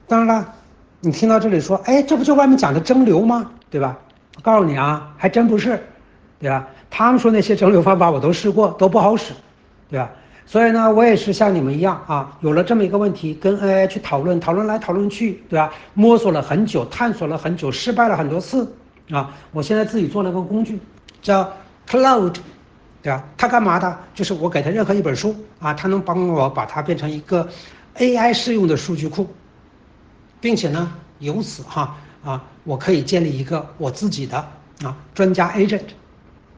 当然了，你听到这里说，哎，这不就外面讲的蒸馏吗？对吧？我告诉你啊，还真不是，对吧？他们说那些蒸馏方法我都试过，都不好使，对吧？所以呢，我也是像你们一样啊，有了这么一个问题，跟 AI 去讨论，讨论来讨论去，对吧？摸索了很久，探索了很久，失败了很多次啊。我现在自己做了个工具，叫 Cloud，对吧？它干嘛的？就是我给它任何一本书啊，它能帮我把它变成一个 AI 适用的数据库，并且呢，由此我可以建立一个我自己的专家 agent。